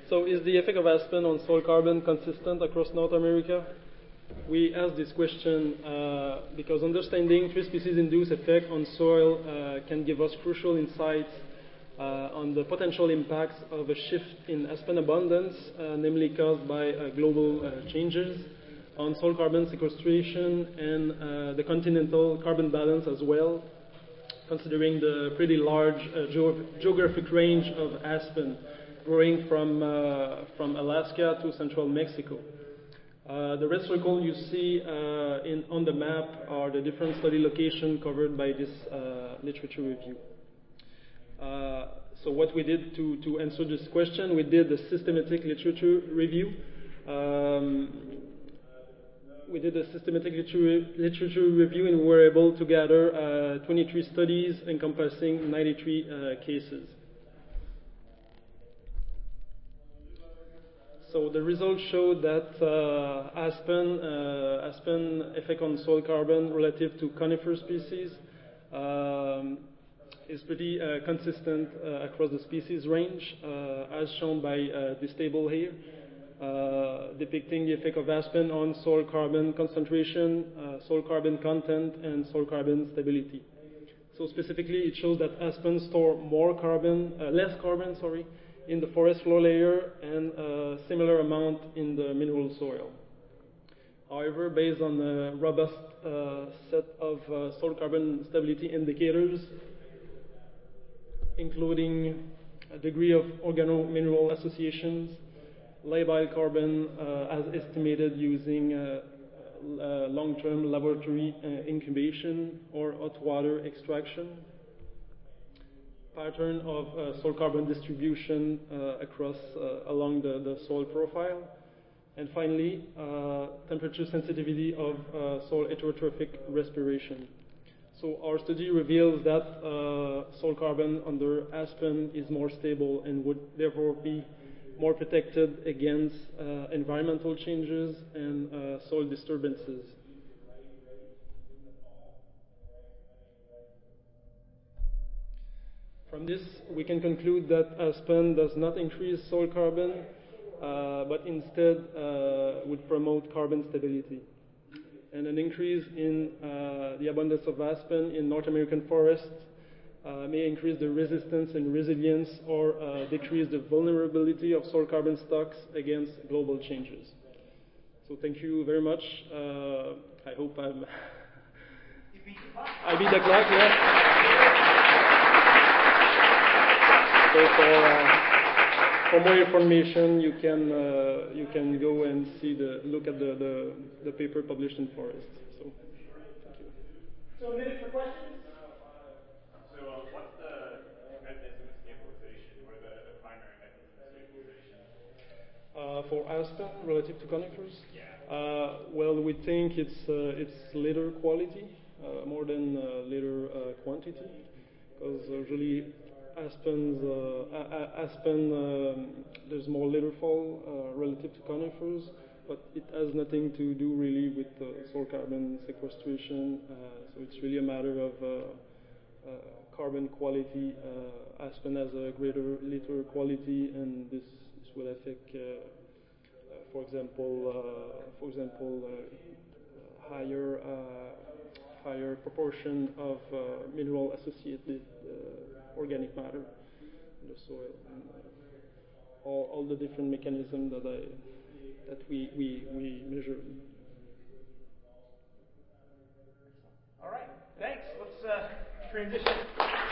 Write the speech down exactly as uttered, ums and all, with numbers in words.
So is the effect of aspen on soil carbon consistent across North America? We asked this question uh, because understanding tree species-induced effect on soil uh, can give us crucial insights uh, on the potential impacts of a shift in aspen abundance, uh, namely caused by uh, global uh, changes, on soil carbon sequestration and uh, the continental carbon balance as well, considering the pretty large uh, ge- geographic range of aspen growing from, uh, from Alaska to central Mexico. Uh, the red circle you see uh, in, on the map are the different study locations covered by this uh, literature review. Uh, so what we did to, to answer this question, we did a systematic literature review. Um, we did a systematic literature, literature review and we were able to gather uh, twenty-three studies encompassing ninety-three uh, cases. So the results showed that uh, aspen, uh, aspen effect on soil carbon relative to conifer species um, is pretty uh, consistent uh, across the species range, uh, as shown by uh, this table here, uh, depicting the effect of aspen on soil carbon concentration, uh, soil carbon content, and soil carbon stability. So specifically, it shows that aspen store more carbon, uh, less carbon, sorry, in the forest floor layer and a similar amount in the mineral soil. However, based on a robust uh, set of uh, soil carbon stability indicators, including a degree of organo-mineral associations, labile carbon uh, as estimated using uh, uh, long-term laboratory uh, incubation or hot water extraction, pattern of uh, soil carbon distribution uh, across uh, along the, the soil profile, and finally uh, temperature sensitivity of uh, soil heterotrophic respiration. So our study reveals that uh, soil carbon under aspen is more stable and would therefore be more protected against uh, environmental changes and uh, soil disturbances. From this, we can conclude that aspen does not increase soil carbon, uh, but instead uh, would promote carbon stability. And an increase in uh, the abundance of aspen in North American forests uh, may increase the resistance and resilience or uh, decrease the vulnerability of soil carbon stocks against global changes. So thank you very much. Uh, I hope I'm I beat the clock, yeah. So for, uh, for more information, you can uh, you can go and see the look at the, the, the paper published in Forest. So thank you. So a minute for questions. So uh, what's the mechanism of stabilization? What are the, the primary mechanisms of stabilization? Uh, for aspen relative to conifers? Yeah. Uh, well, we think it's uh, it's litter quality uh, more than uh, litter uh, quantity, because usually Aspen's, uh, aspen, um, there's more litter fall uh, relative to conifers, but it has nothing to do really with uh, soil carbon sequestration. Uh, so it's really a matter of uh, uh, carbon quality. Uh, aspen has a greater litter quality, and this, this will affect, uh, uh, for example, uh, for example, uh, higher uh, higher proportion of uh, mineral associated uh, organic matter in the soil, and uh, all, all the different mechanisms that I that we we we measure. All right, thanks. Let's uh, transition.